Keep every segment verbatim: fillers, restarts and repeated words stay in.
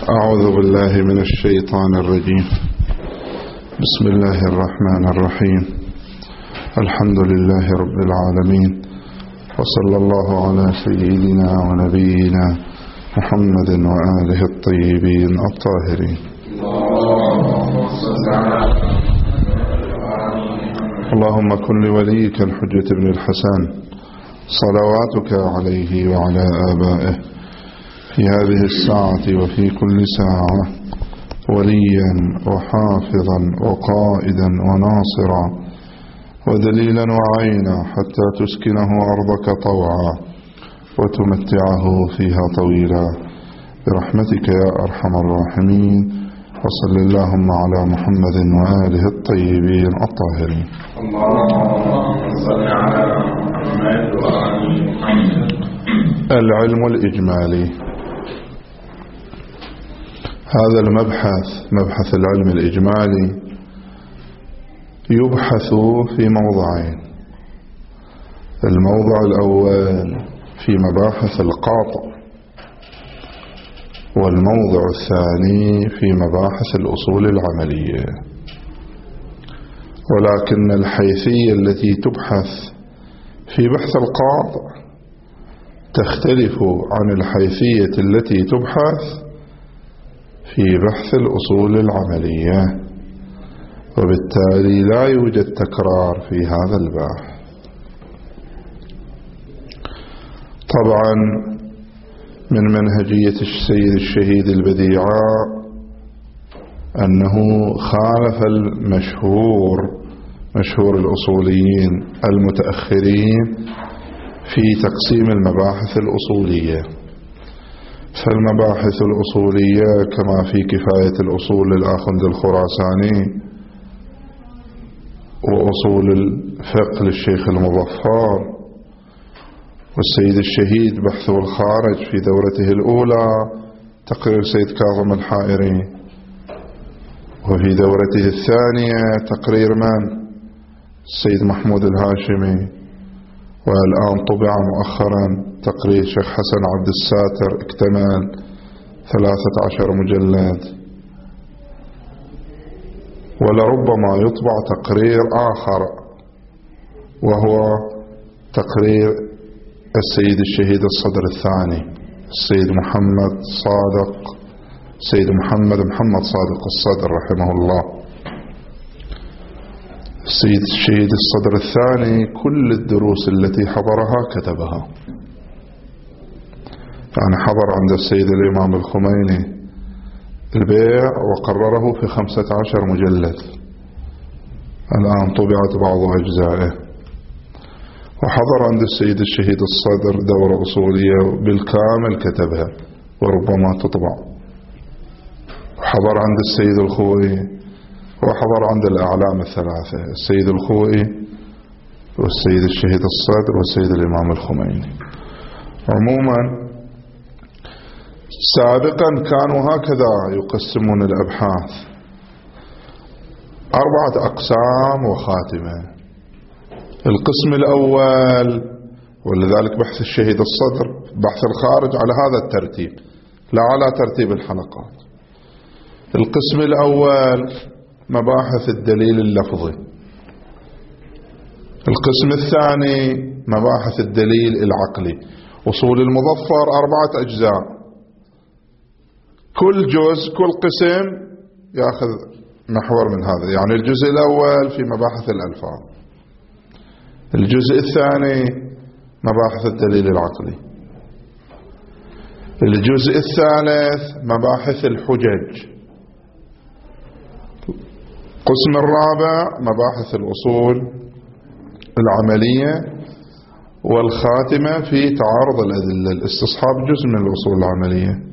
أعوذ بالله من الشيطان الرجيم. بسم الله الرحمن الرحيم. الحمد لله رب العالمين، وصلى الله على سيدنا ونبينا محمد وآله الطيبين الطاهرين. اللهم كن لوليك الحجة بن الحسن صلواتك عليه وعلى آبائه في هذه الساعة وفي كل ساعة وليا وحافظا وقائدا وناصرا ودليلا وعينا حتى تسكنه أرضك طوعا وتمتعه فيها طويلا برحمتك يا أرحم الراحمين. وصل اللهم على محمد وآله الطيبين الطاهرين. اللهم صل على محمد وآل محمد. العلم الإجمالي. هذا المبحث مبحث العلم الإجمالي يبحث في موضعين. الموضع الأول في مباحث القاطع، والموضع الثاني في مباحث الأصول العملية. ولكن الحيثية التي تبحث في بحث القاطع تختلف عن الحيثية التي تبحث في بحث الأصول العملية، وبالتالي لا يوجد تكرار في هذا البحث. طبعا من منهجية السيد الشهيد البديعاء أنه خالف المشهور مشهور الأصوليين المتأخرين في تقسيم المباحث الأصولية. فالمباحث الأصولية كما في كفاية الأصول للآخوند الخراساني، وأصول الفقه للشيخ المظفر، والسيد الشهيد بحثه الخارج في دورته الأولى تقرير سيد كاظم الحائري، وفي دورته الثانية تقرير من؟ السيد محمود الهاشمي، والآن طبع مؤخرا تقرير شيخ حسن عبد الساتر اكتمل ثلاثة عشر مجلد. ولربما يطبع تقرير آخر وهو تقرير السيد الشهيد الصدر الثاني السيد محمد صادق السيد محمد محمد صادق الصدر رحمه الله. السيد الشهيد الصدر الثاني كل الدروس التي حضرها كتبها، يعني حضر عند السيد الإمام الخميني البيع وقرره في خمسة عشر مجلد، الآن طبعت بعض أجزائه. وحضر عند السيد الشهيد الصدر دورة أصولية بالكامل كتبها وربما تطبع. وحضر عند السيد الخوئي، وحضر عند الأعلام الثلاثة السيد الخوئي والسيد الشهيد الصدر والسيد الإمام الخميني. عموما سابقا كانوا هكذا يقسمون الأبحاث: أربعة أقسام وخاتمة. القسم الأول، ولذلك بحث الشهيد الصدر بحث الخارج على هذا الترتيب لا على ترتيب الحلقات. القسم الأول مباحث الدليل اللفظي. القسم الثاني مباحث الدليل العقلي. أصول المظفر أربعة أجزاء، كل جزء كل قسم يأخذ محور من هذا. يعني الجزء الأول في مباحث الألفاظ، الجزء الثاني مباحث الدليل العقلي، الجزء الثالث مباحث الحجج، القسم الرابع مباحث الأصول العملية، والخاتمة في تعارض الأدلة. الاستصحاب جزء من الأصول العملية.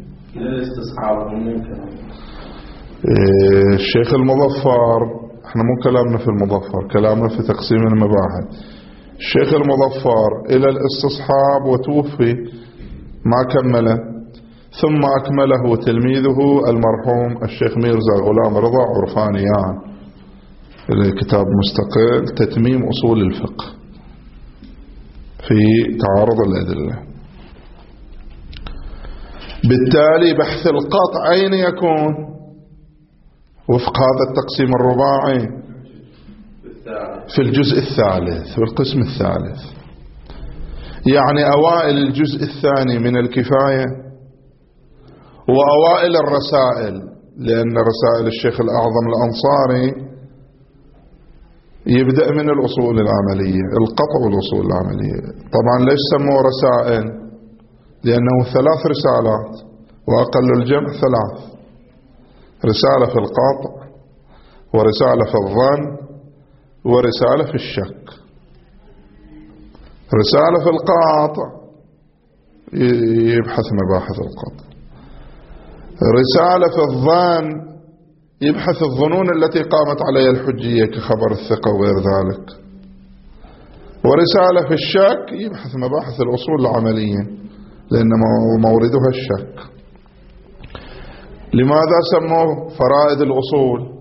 الشيخ المظفر، احنا مو كلامنا في المظفر، كلامنا في تقسيم المباحث. الشيخ المظفر إلى الاستصحاب وتوفي ما كمله، ثم أكمله تلميذه المرحوم الشيخ ميرزا غلام رضا عرفانيان، كتاب مستقل تتميم أصول الفقه في تعارض الأدلة. بالتالي بحث القطع أين يكون؟ وفق هذا التقسيم الرباعي في الجزء الثالث، في القسم الثالث، يعني أوائل الجزء الثاني من الكفاية وأوائل الرسائل، لأن رسائل الشيخ الأعظم الأنصاري يبدأ من الأصول العملية، القطع والأصول العملية. طبعا ليش سموه رسائل؟ لأنه ثلاث رسالات وأقل الجمع ثلاث: رسالة في القطع، ورسالة في الظن، ورسالة في الشك. رسالة في القطع يبحث مباحث القطع، رسالة في الظن يبحث الظنون التي قامت عليها الحجية كخبر الثقة وغير ذلك، ورسالة في الشك يبحث مباحث الأصول العملية لأن موردها الشك. لماذا سموه فرائد الأصول؟